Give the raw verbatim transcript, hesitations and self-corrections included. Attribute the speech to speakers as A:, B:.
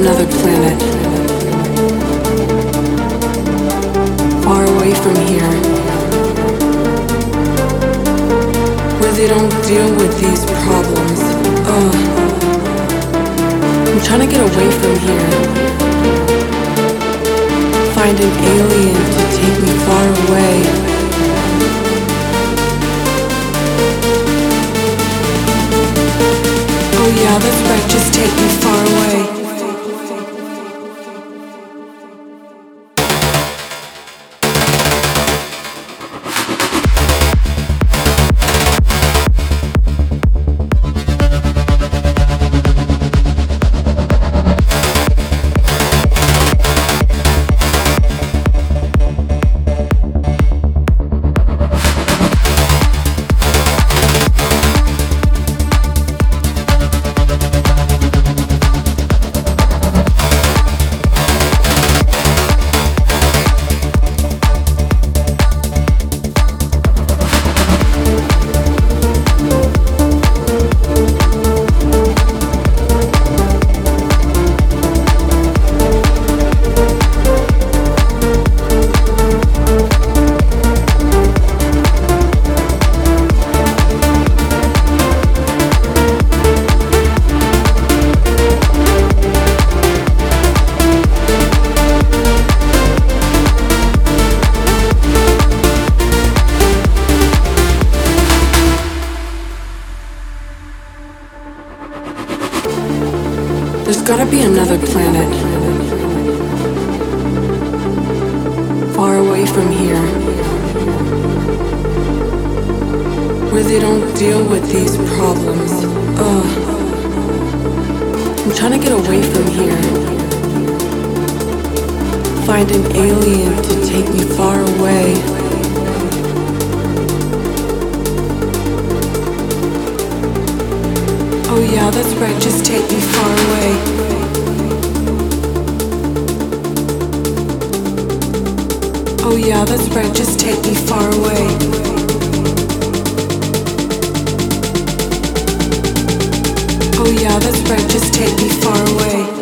A: another planet, far away from here, where they don't deal with these problems. Ugh. I'm trying to get away from here, find an alien to take me far away. Oh yeah, that's right, just take me far away. There's gotta be another planet, far away from here, where they don't deal with these problems. Ugh. I'm trying to get away from here, find an alien to take me far away. Oh yeah, that's right, just take me far away. Oh yeah, that's right, just take me far away. Oh yeah, that's right, just take me far away.